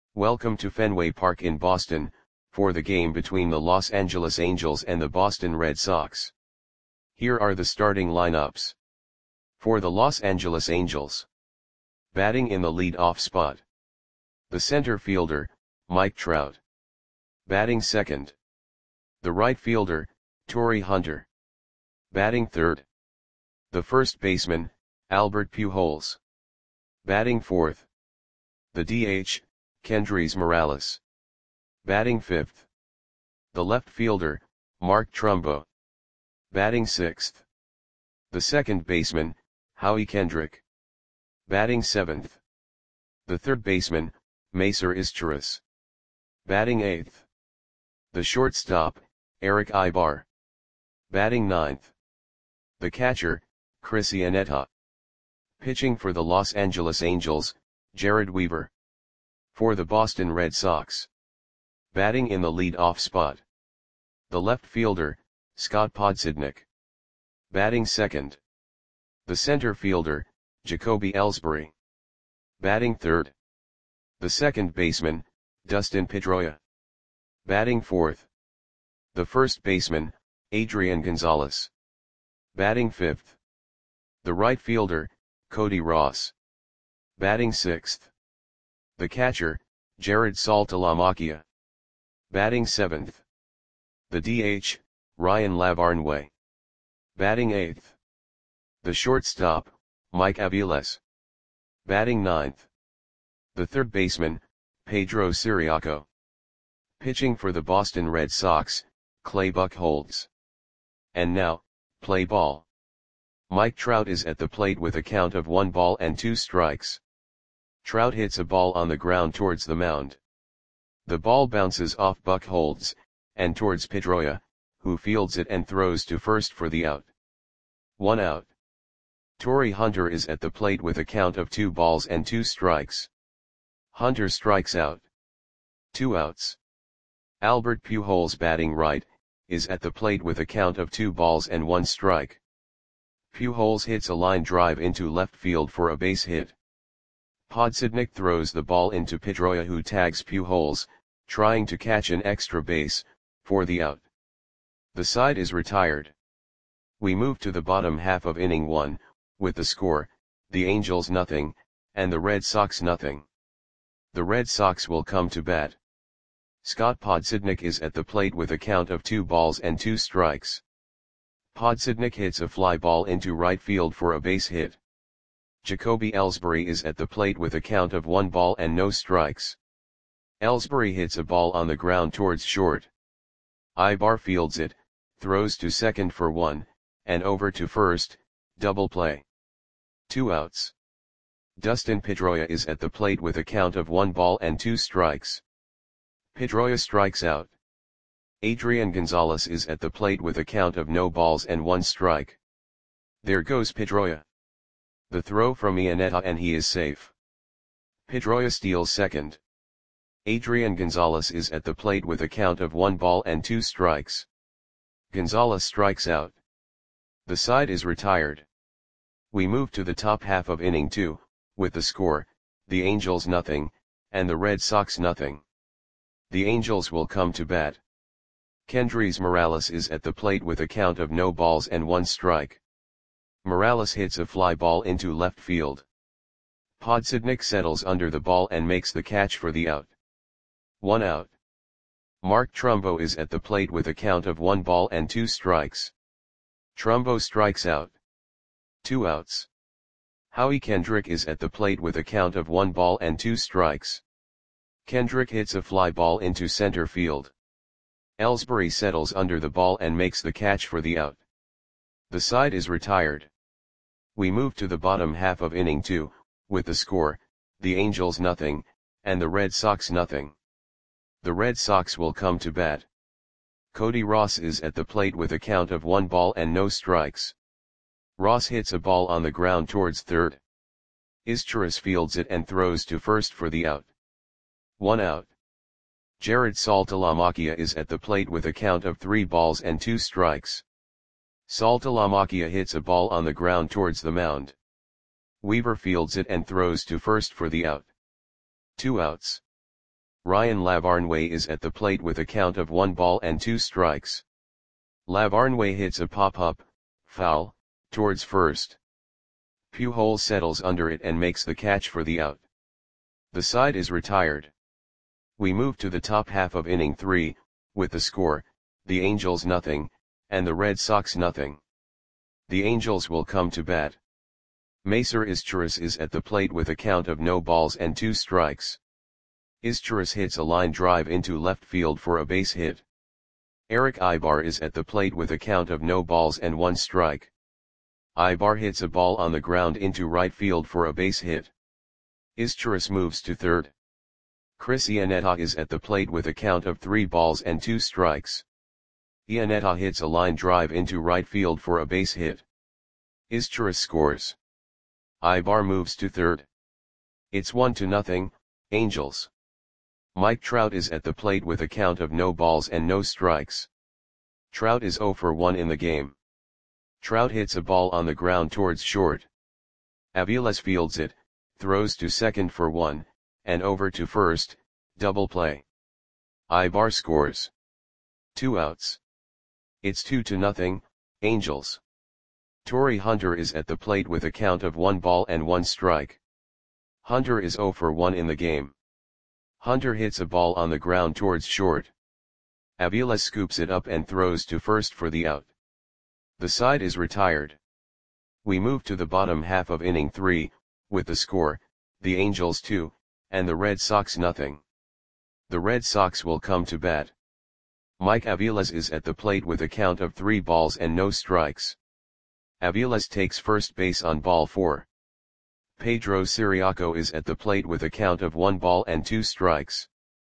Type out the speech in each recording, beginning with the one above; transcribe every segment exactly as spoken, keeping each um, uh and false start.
Welcome to Fenway Park in Boston, for the game between the Los Angeles Angels and the Boston Red Sox. Here are the starting lineups. For the Los Angeles Angels. Batting in the lead-off spot. The center fielder, Mike Trout. Batting second. The right fielder, Torii Hunter. Batting third. The first baseman, Albert Pujols. Batting fourth. The D H, Kendrys Morales. Batting fifth. The left fielder, Mark Trumbo. Batting sixth. The second baseman, Howie Kendrick. Batting seventh. The third baseman, Macer Izturis. Batting eighth. The shortstop, Erick Aybar. Batting ninth. The catcher, Chris Iannetta. Pitching for the Los Angeles Angels, Jered Weaver. For the Boston Red Sox. Batting in the lead-off spot. The left fielder, Scott Podsednik. Batting second. The center fielder, Jacoby Ellsbury. Batting third. The second baseman, Dustin Pedroia. Batting fourth. The first baseman, Adrian Gonzalez. Batting fifth. The right fielder, Cody Ross. Batting sixth. The catcher, Jared Saltalamacchia. Batting seventh. The D H, Ryan Lavarnway. Batting eighth. The shortstop, Mike Aviles. Batting ninth. The third baseman, Pedro Ciriaco. Pitching for the Boston Red Sox, Clay Buchholz. And now, play ball. Mike Trout is at the plate with a count of one ball and two strikes. Trout hits a ball on the ground towards the mound. The ball bounces off Buchholz, and towards Pedroia, who fields it and throws to first for the out. One out. Torii Hunter is at the plate with a count of two balls and two strikes. Hunter strikes out. Two outs. Albert Pujols, batting right, is at the plate with a count of two balls and one strike. Pujols hits a line drive into left field for a base hit. Podsednik throws the ball into Pedroia, who tags Pujols, trying to catch an extra base, for the out. The side is retired. We move to the bottom half of inning one, with the score, the Angels nothing, and the Red Sox nothing. The Red Sox will come to bat. Scott Podsednik is at the plate with a count of two balls and two strikes. Podsednik hits a fly ball into right field for a base hit. Jacoby Ellsbury is at the plate with a count of one ball and no strikes. Ellsbury hits a ball on the ground towards short. Aybar fields it, throws to second for one, and over to first, double play. Two outs. Dustin Pedroia is at the plate with a count of one ball and two strikes. Pedroia strikes out. Adrian Gonzalez is at the plate with a count of no balls and one strike. There goes Pedroia. The throw from Iannetta, and he is safe. Pedroia steals second. Adrian Gonzalez is at the plate with a count of one ball and two strikes. Gonzalez strikes out. The side is retired. We move to the top half of inning two, with the score, the Angels nothing, and the Red Sox nothing. The Angels will come to bat. Kendrys Morales is at the plate with a count of no balls and one strike. Morales hits a fly ball into left field. Podsednik settles under the ball and makes the catch for the out. One out. Mark Trumbo is at the plate with a count of one ball and two strikes. Trumbo strikes out. Two outs. Howie Kendrick is at the plate with a count of one ball and two strikes. Kendrick hits a fly ball into center field. Ellsbury settles under the ball and makes the catch for the out. The side is retired. We move to the bottom half of inning two, with the score, the Angels nothing, and the Red Sox nothing. The Red Sox will come to bat. Cody Ross is at the plate with a count of one ball and no strikes. Ross hits a ball on the ground towards third. Izturis fields it and throws to first for the out. One out. Jared Saltalamacchia is at the plate with a count of three balls and two strikes. Saltalamacchia hits a ball on the ground towards the mound. Weaver fields it and throws to first for the out. Two outs. Ryan Lavarnway is at the plate with a count of one ball and two strikes. Lavarnway hits a pop-up, foul, towards first. Pujols settles under it and makes the catch for the out. The side is retired. We move to the top half of inning three, with the score, the Angels nothing, and the Red Sox nothing. The Angels will come to bat. Macer Izturis is at the plate with a count of no balls and two strikes. Izturis hits a line drive into left field for a base hit. Erick Aybar is at the plate with a count of no balls and one strike. Aybar hits a ball on the ground into right field for a base hit. Izturis moves to third. Chris Iannetta is at the plate with a count of three balls and two strikes. Iannetta hits a line drive into right field for a base hit. Izturis scores. Aybar moves to third. It's one to nothing, Angels. Mike Trout is at the plate with a count of no balls and no strikes. Trout is zero for one in the game. Trout hits a ball on the ground towards short. Aviles fields it, throws to second for one, and over to first, double play. Aybar scores. Two outs. It's two to nothing, Angels. Torii Hunter is at the plate with a count of one ball and one strike. Hunter is zero for one in the game. Hunter hits a ball on the ground towards short. Aviles scoops it up and throws to first for the out. The side is retired. We move to the bottom half of inning three, with the score, the Angels two, and the Red Sox nothing. The Red Sox will come to bat. Mike Aviles is at the plate with a count of three balls and no strikes. Aviles takes first base on ball four. Pedro Ciriaco is at the plate with a count of one ball and two strikes.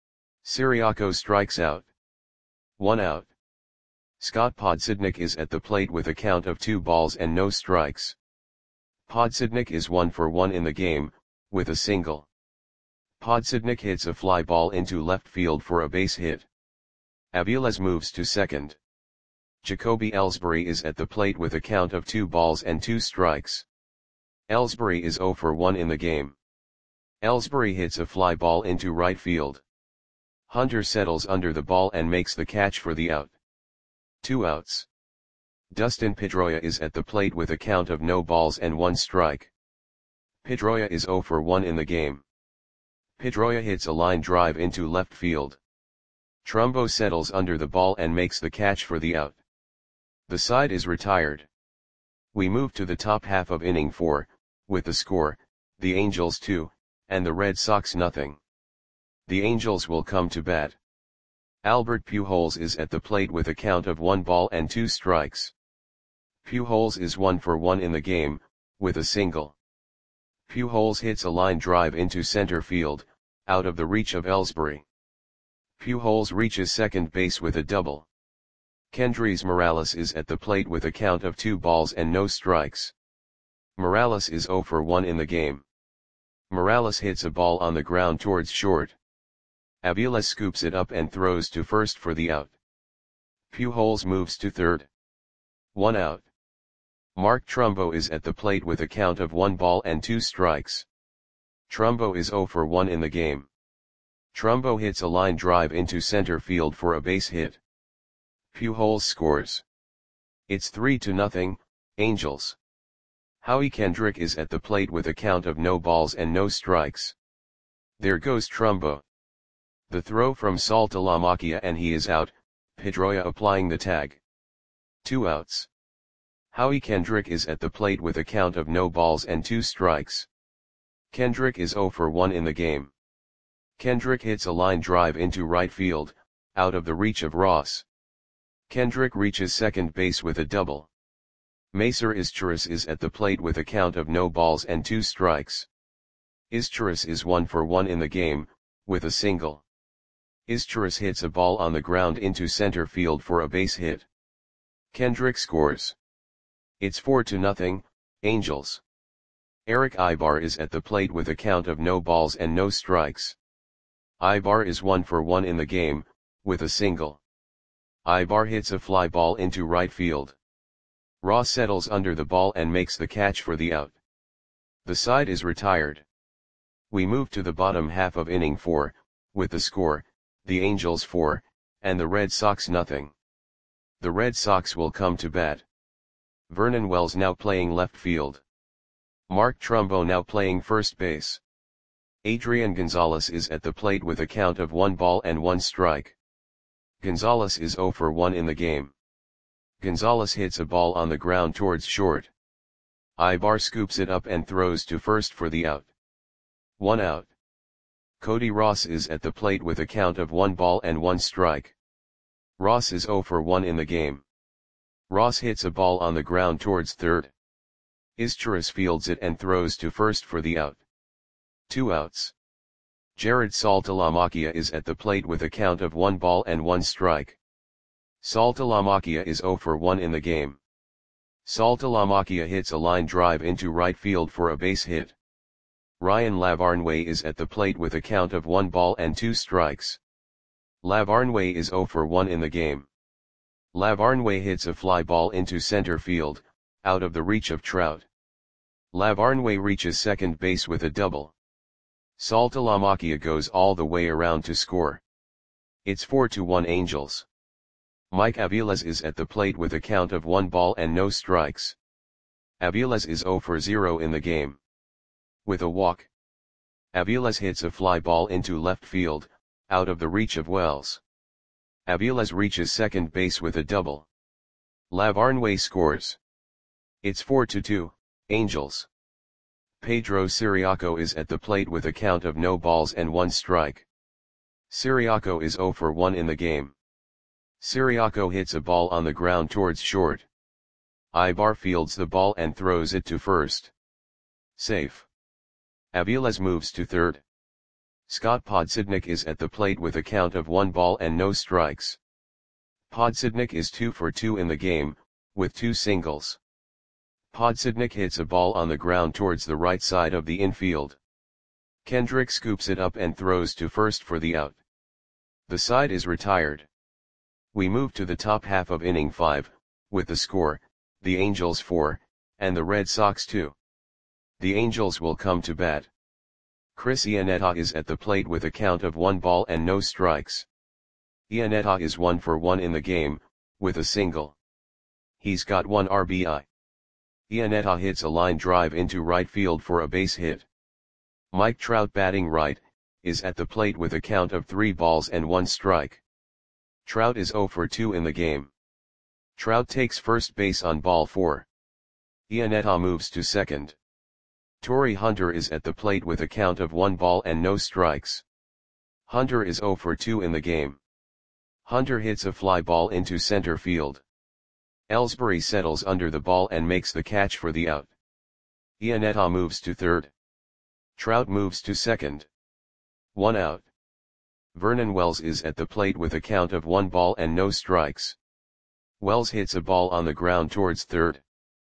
Ciriaco strikes out. One out. Scott Podsednik is at the plate with a count of two balls and no strikes. Podsednik is one for one in the game, with a single. Podsednik hits a fly ball into left field for a base hit. Aviles moves to second. Jacoby Ellsbury is at the plate with a count of two balls and two strikes. Ellsbury is zero for one in the game. Ellsbury hits a fly ball into right field. Hunter settles under the ball and makes the catch for the out. Two outs. Dustin Pedroia is at the plate with a count of no balls and one strike. Pedroia is zero for one in the game. Pedroia hits a line drive into left field. Trumbo settles under the ball and makes the catch for the out. The side is retired. We move to the top half of inning four, with the score, the Angels two, and the Red Sox nothing. The Angels will come to bat. Albert Pujols is at the plate with a count of one ball and two strikes. Pujols is one for one in the game, with a single. Pujols hits a line drive into center field, out of the reach of Ellsbury. Pujols reaches second base with a double. Kendrys Morales is at the plate with a count of two balls and no strikes. Morales is zero for one in the game. Morales hits a ball on the ground towards short. Aviles scoops it up and throws to first for the out. Pujols moves to third. One out. Mark Trumbo is at the plate with a count of one ball and two strikes. Trumbo is zero for one in the game. Trumbo hits a line drive into center field for a base hit. Pujols scores. It's three to nothing, Angels. Howie Kendrick is at the plate with a count of no balls and no strikes. There goes Trumbo. The throw from Saltalamacchia and he is out, Pedroia applying the tag. Two outs. Howie Kendrick is at the plate with a count of no balls and two strikes. Kendrick is zero for one in the game. Kendrick hits a line drive into right field, out of the reach of Ross. Kendrick reaches second base with a double. Macer Izturis is at the plate with a count of no balls and two strikes. Izturis is one for one in the game, with a single. Izturis hits a ball on the ground into center field for a base hit. Kendrick scores. It's four to nothing, Angels. Erick Aybar is at the plate with a count of no balls and no strikes. Aybar is one for one in the game, with a single. Aybar hits a fly ball into right field. Ross settles under the ball and makes the catch for the out. The side is retired. We move to the bottom half of inning four, with the score, the Angels four, and the Red Sox nothing. The Red Sox will come to bat. Vernon Wells now playing left field. Mark Trumbo now playing first base. Adrian Gonzalez is at the plate with a count of one ball and one strike. Gonzalez is zero for one in the game. Gonzalez hits a ball on the ground towards short. Ibar scoops it up and throws to first for the out. One out. Cody Ross is at the plate with a count of one ball and one strike. Ross is zero for one in the game. Ross hits a ball on the ground towards third. Izturis fields it and throws to first for the out. Two outs. Jared Saltalamacchia is at the plate with a count of one ball and one strike. Saltalamacchia is zero for one in the game. Saltalamacchia hits a line drive into right field for a base hit. Ryan Lavarnway is at the plate with a count of one ball and two strikes. Lavarnway is zero for one in the game. Lavarnway hits a fly ball into center field, out of the reach of Trout. Lavarnway reaches second base with a double. Saltalamacchia goes all the way around to score. It's four to one Angels. Mike Aviles is at the plate with a count of one ball and no strikes. Aviles is zero for zero in the game. With a walk, Aviles hits a fly ball into left field, out of the reach of Wells. Aviles reaches second base with a double. Lavarnway scores. It's four to two, Angels. Pedro Siriaco is at the plate with a count of no balls and one strike. Siriaco is zero for one in the game. Siriaco hits a ball on the ground towards short. Ibar fields the ball and throws it to first. Safe. Aviles moves to third. Scott Podsednik is at the plate with a count of one ball and no strikes. Podsednik is two for two in the game, with two singles. Podsednik hits a ball on the ground towards the right side of the infield. Kendrick scoops it up and throws to first for the out. The side is retired. We move to the top half of inning five, with the score, the Angels four, and the Red Sox two. The Angels will come to bat. Chris Iannetta is at the plate with a count of one ball and no strikes. Iannetta is one for one in the game, with a single. He's got one R B I. Iannetta hits a line drive into right field for a base hit. Mike Trout, batting right, is at the plate with a count of three balls and one strike. Trout is zero for two in the game. Trout takes first base on ball four. Iannetta moves to second. Torrey Hunter is at the plate with a count of one ball and no strikes. Hunter is zero for two in the game. Hunter hits a fly ball into center field. Ellsbury settles under the ball and makes the catch for the out. Iannetta moves to third. Trout moves to second. One out. Vernon Wells is at the plate with a count of one ball and no strikes. Wells hits a ball on the ground towards third.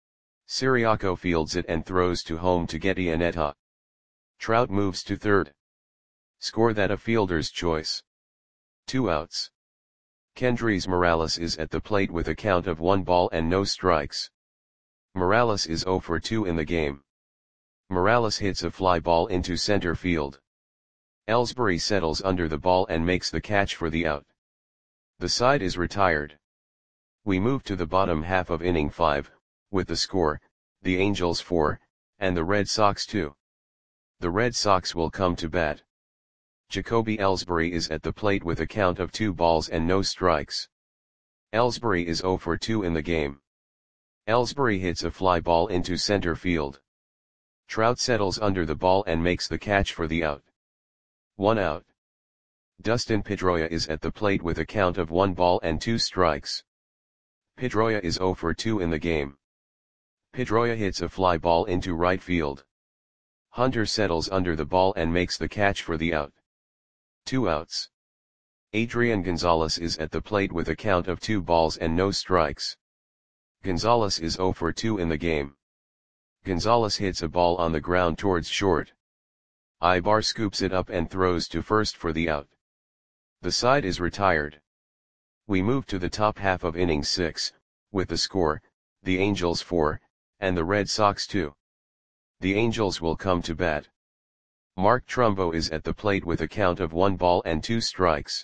Siriaco fields it and throws to home to get Iannetta. Trout moves to third. Score that a fielder's choice. Two outs. Kendrys Morales is at the plate with a count of one ball and no strikes. Morales is zero for two in the game. Morales hits a fly ball into center field. Ellsbury settles under the ball and makes the catch for the out. The side is retired. We move to the bottom half of inning five, with the score, the Angels four, and the Red Sox two. The Red Sox will come to bat. Jacoby Ellsbury is at the plate with a count of two balls and no strikes. Ellsbury is zero for two in the game. Ellsbury hits a fly ball into center field. Trout settles under the ball and makes the catch for the out. One out. Dustin Pedroia is at the plate with a count of one ball and two strikes. Pedroia is zero for two in the game. Pedroia hits a fly ball into right field. Hunter settles under the ball and makes the catch for the out. Two outs. Adrian Gonzalez is at the plate with a count of two balls and no strikes. Gonzalez is zero for two in the game. Gonzalez hits a ball on the ground towards short. Ibar scoops it up and throws to first for the out. The side is retired. We move to the top half of inning six, with the score, the Angels four, and the Red Sox two. The Angels will come to bat. Mark Trumbo is at the plate with a count of one ball and two strikes.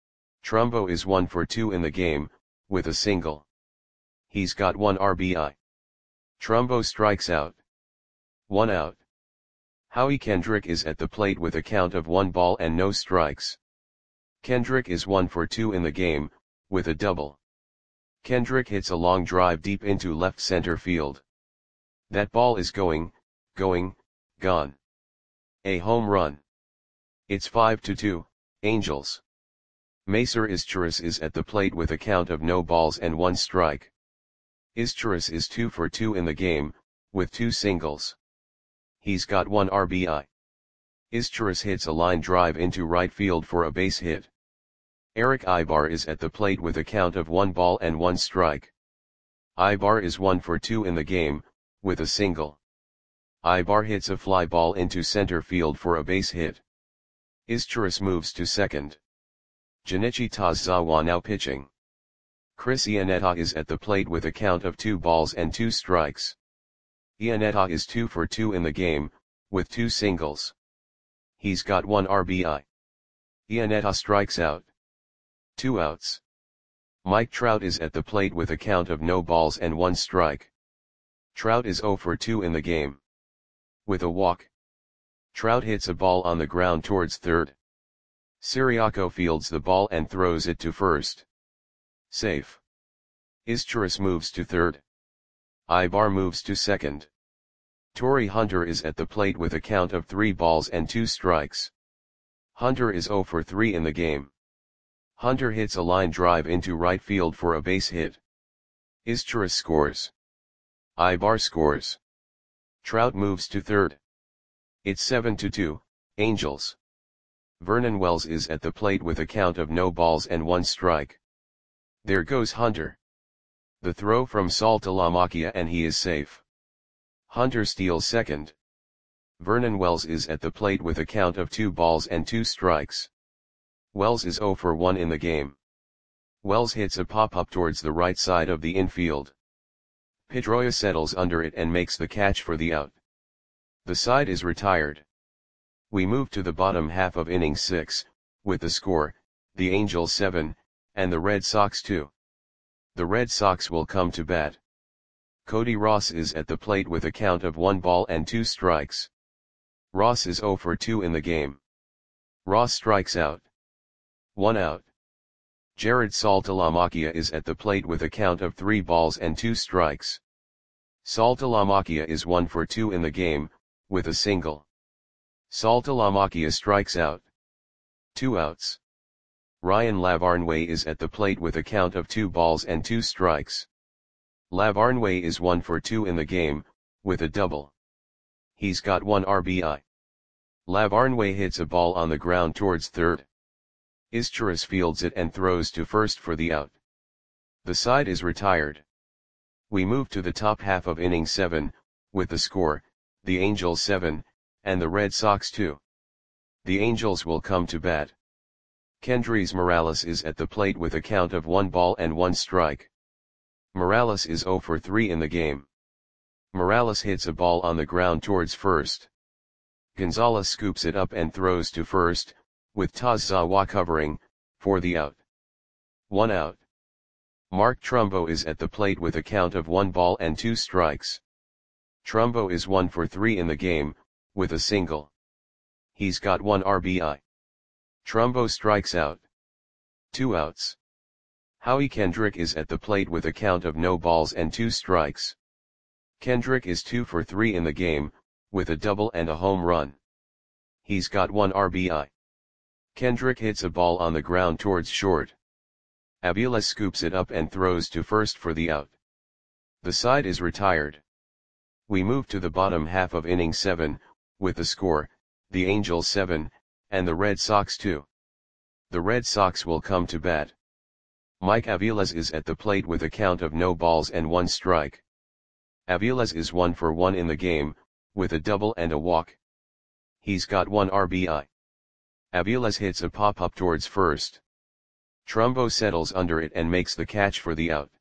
Trumbo is one for two in the game, with a single. He's got one R B I. Trumbo strikes out. One out. Howie Kendrick is at the plate with a count of one ball and no strikes. Kendrick is one for two in the game, with a double. Kendrick hits a long drive deep into left center field. That ball is going, going, gone. A home run. It's five to two, Angels. Macer Izturis is at the plate with a count of no balls and one strike. Izturis is two for two in the game, with two singles. He's got one R B I. Izturis hits a line drive into right field for a base hit. Erick Aybar is at the plate with a count of one ball and one strike. Aybar is one for two in the game, with a single. Aybar hits a fly ball into center field for a base hit. Izturis moves to second. Junichi Tazawa now pitching. Chris Iannetta is at the plate with a count of two balls and two strikes. Iannetta is two for two in the game, with two singles. He's got one R B I. Iannetta strikes out. Two outs. Mike Trout is at the plate with a count of no balls and one strike. Trout is zero for two in the game. With a walk. Trout hits a ball on the ground towards third. Ciriaco fields the ball and throws it to first. Safe. Izturis moves to third. Aybar moves to second. Torii Hunter is at the plate with a count of three balls and two strikes. Hunter is zero for three in the game. Hunter hits a line drive into right field for a base hit. Izturis scores. Aybar scores. Trout moves to third. It's seven to two, Angels. Vernon Wells is at the plate with a count of no balls and one strike. There goes Hunter. The throw from Saltalamacchia and he is safe. Hunter steals second. Vernon Wells is at the plate with a count of two balls and two strikes. Wells is zero for one in the game. Wells hits a pop-up towards the right side of the infield. Pedroia settles under it and makes the catch for the out. The side is retired. We move to the bottom half of inning six, with the score, the Angels seven, and the Red Sox two. The Red Sox will come to bat. Cody Ross is at the plate with a count of one ball and two strikes. Ross is zero for two in the game. Ross strikes out. One out. Jared Saltalamacchia is at the plate with a count of three balls and two strikes. Saltalamacchia is one for two in the game, with a single. Saltalamacchia strikes out. Two outs. Ryan Lavarnway is at the plate with a count of two balls and two strikes. Lavarnway is one for two in the game, with a double. He's got one R B I. Lavarnway hits a ball on the ground towards third. Izturis fields it and throws to first for the out. The side is retired. We move to the top half of inning seven, with the score, the Angels seven, and the Red Sox two. The Angels will come to bat. Kendrys Morales is at the plate with a count of one ball and one strike. Morales is zero for three in the game. Morales hits a ball on the ground towards first. Gonzalez scoops it up and throws to first, with Tazawa covering, for the out. One out. Mark Trumbo is at the plate with a count of one ball and two strikes. Trumbo is one for three in the game, with a single. He's got one R B I. Trumbo strikes out. Two outs. Howie Kendrick is at the plate with a count of no balls and two strikes. Kendrick is two for three in the game, with a double and a home run. He's got one R B I. Kendrick hits a ball on the ground towards short. Avila scoops it up and throws to first for the out. The side is retired. We move to the bottom half of inning seven, with the score, the Angels seven, and the Red Sox two. The Red Sox will come to bat. Mike Aviles is at the plate with a count of no balls and one strike. Aviles is one for one in the game, with a double and a walk. He's got one R B I. Aviles hits a pop-up towards first. Trumbo settles under it and makes the catch for the out.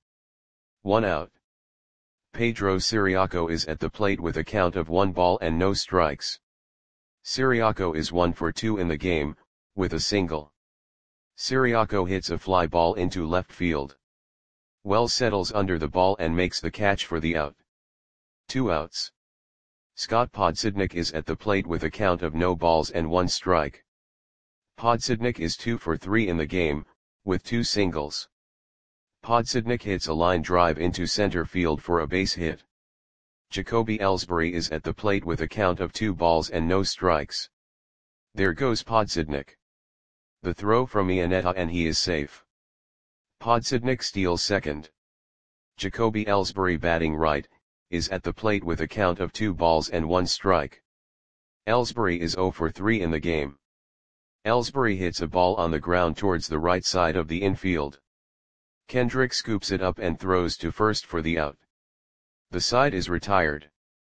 One out. Pedro Ciriaco is at the plate with a count of one ball and no strikes. Ciriaco is one for two in the game, with a single. Ciriaco hits a fly ball into left field. Wells settles under the ball and makes the catch for the out. Two outs. Scott Podsednik is at the plate with a count of no balls and one strike. Podsednik is two for three in the game, with two singles. Podsednik hits a line drive into center field for a base hit. Jacoby Ellsbury is at the plate with a count of two balls and no strikes. There goes Podsednik. The throw from Iannetta and he is safe. Podsednik steals second. Jacoby Ellsbury, batting right, is at the plate with a count of two balls and one strike. Ellsbury is zero for three in the game. Ellsbury hits a ball on the ground towards the right side of the infield. Kendrick scoops it up and throws to first for the out. The side is retired.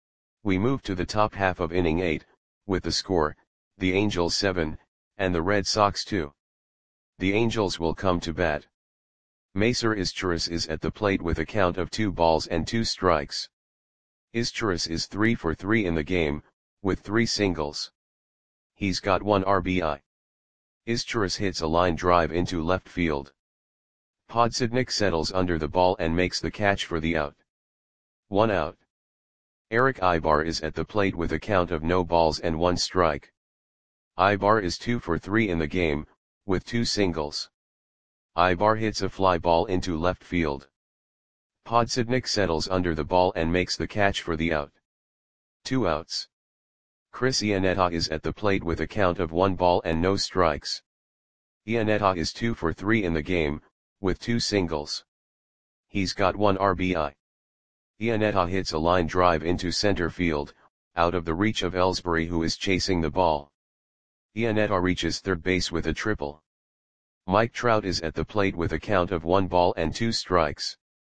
We move to the top half of inning eight, with the score, the Angels seven, and the Red Sox two. The Angels will come to bat. Macer Izturis is at the plate with a count of two balls and two strikes. Izturis is three for three in the game, with three singles. He's got one R B I. Izturis hits a line drive into left field. Podsednik settles under the ball and makes the catch for the out. One out. Eric Ibar is at the plate with a count of no balls and one strike. Ibar is two for three in the game, with two singles. Ibar hits a fly ball into left field. Podsednik settles under the ball and makes the catch for the out. Two outs. Chris Iannetta is at the plate with a count of one ball and no strikes. Iannetta is two for three in the game, with two singles. He's got one R B I. Iannetta hits a line drive into center field, out of the reach of Ellsbury, who is chasing the ball. Iannetta reaches third base with a triple. Mike Trout is at the plate with a count of one ball and two strikes.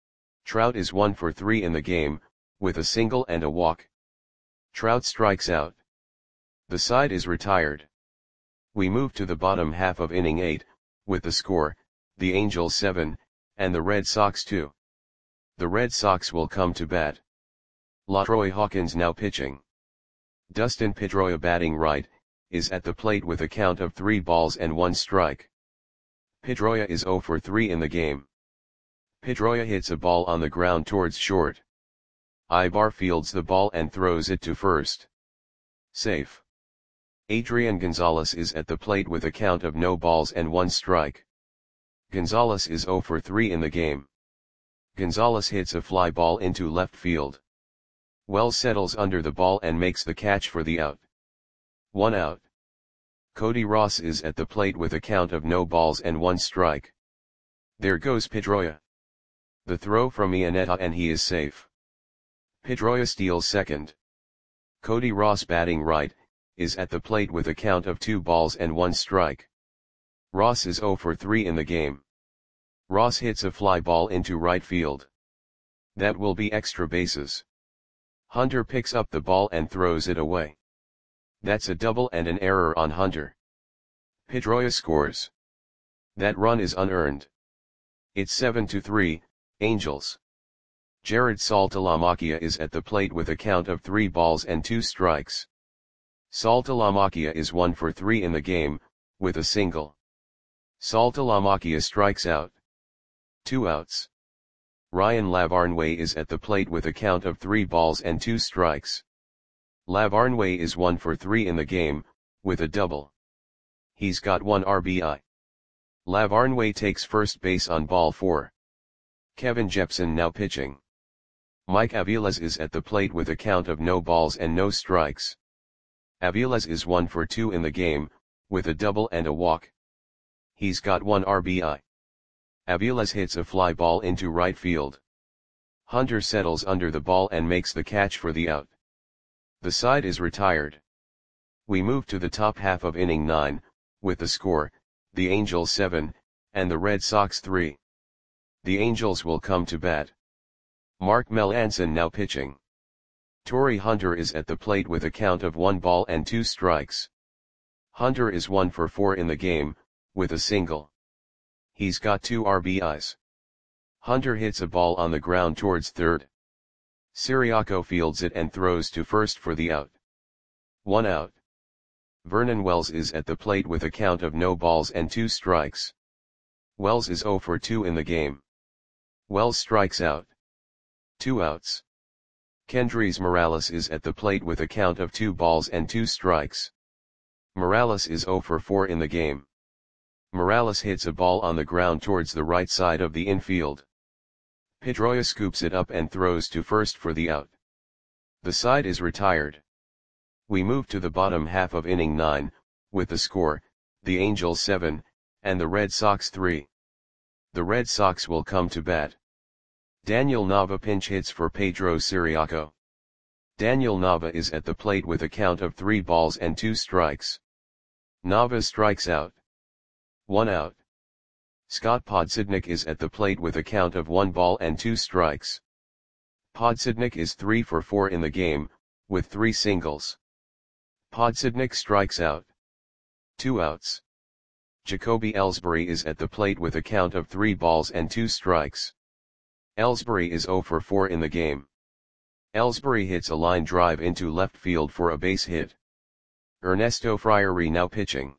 Trout is one for three in the game, with a single and a walk. Trout strikes out. The side is retired. We move to the bottom half of inning eight, with the score, the Angels seven, and the Red Sox two. The Red Sox will come to bat. LaTroy Hawkins now pitching. Dustin Pedroia, batting right, is at the plate with a count of three balls and one strike. Pedroia is zero for three in the game. Pedroia hits a ball on the ground towards short. Ibar fields the ball and throws it to first. Safe. Adrian Gonzalez is at the plate with a count of no balls and one strike. Gonzalez is zero for three in the game. Gonzalez hits a fly ball into left field. Wells settles under the ball and makes the catch for the out. One out. Cody Ross is at the plate with a count of no balls and one strike. There goes Pedroia. The throw from Iannetta and he is safe. Pedroia steals second. Cody Ross, batting right, is at the plate with a count of two balls and one strike. Ross is zero for three in the game. Ross hits a fly ball into right field. That will be extra bases. Hunter picks up the ball and throws it away. That's a double and an error on Hunter. Pedroia scores. That run is unearned. It's seven to three, Angels. Jared Saltalamacchia is at the plate with a count of three balls and two strikes. Saltalamacchia is one for three in the game, with a single. Saltalamacchia strikes out. Two outs. Ryan Lavarnway is at the plate with a count of three balls and two strikes. Lavarnway is one for three in the game, with a double. He's got one R B I. Lavarnway takes first base on ball four. Kevin Jepson now pitching. Mike Aviles is at the plate with a count of no balls and no strikes. Aviles is one for two in the game, with a double and a walk. He's got one R B I. Aviles hits a fly ball into right field. Hunter settles under the ball and makes the catch for the out. The side is retired. We move to the top half of inning nine, with the score, the Angels seven, and the Red Sox three. The Angels will come to bat. Mark Melancon now pitching. Torrey Hunter is at the plate with a count of one ball and two strikes. Hunter is one for four in the game, with a single. He's got two R B Is. Hunter hits a ball on the ground towards third. Ciriaco fields it and throws to first for the out. One out. Vernon Wells is at the plate with a count of no balls and two strikes. Wells is zero for two in the game. Wells strikes out. Two outs. Kendrys Morales is at the plate with a count of two balls and two strikes. Morales is zero for four in the game. Morales hits a ball on the ground towards the right side of the infield. Pedroia scoops it up and throws to first for the out. The side is retired. We move to the bottom half of inning nine, with the score, the Angels seven, and the Red Sox three. The Red Sox will come to bat. Daniel Nava pinch hits for Pedro Ciriaco. Daniel Nava is at the plate with a count of three balls and two strikes. Nava strikes out. One out. Scott Podsednik is at the plate with a count of one ball and two strikes. Podsednik is three for four in the game, with three singles. Podsednik strikes out. Two outs. Jacoby Ellsbury is at the plate with a count of three balls and two strikes. Ellsbury is zero for four in the game. Ellsbury hits a line drive into left field for a base hit. Ernesto Friary now pitching.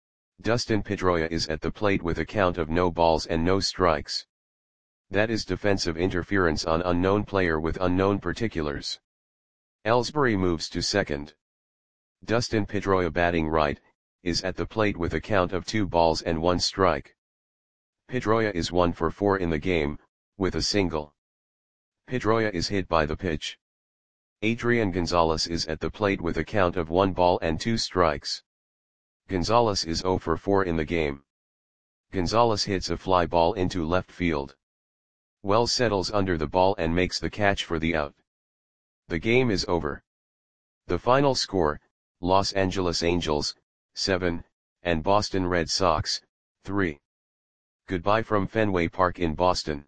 Dustin Pedroia is at the plate with a count of no balls and no strikes. That is defensive interference on unknown player with unknown particulars. Ellsbury moves to second. Dustin Pedroia batting right, is at the plate with a count of two balls and one strike. Pedroia is one for four in the game, with a single. Pedroia is hit by the pitch. Adrian Gonzalez is at the plate with a count of one ball and two strikes. Gonzalez is zero for four in the game. Gonzalez hits a fly ball into left field. Wells settles under the ball and makes the catch for the out. The game is over. The final score, Los Angeles Angels, seven, and Boston Red Sox, three. Goodbye from Fenway Park in Boston.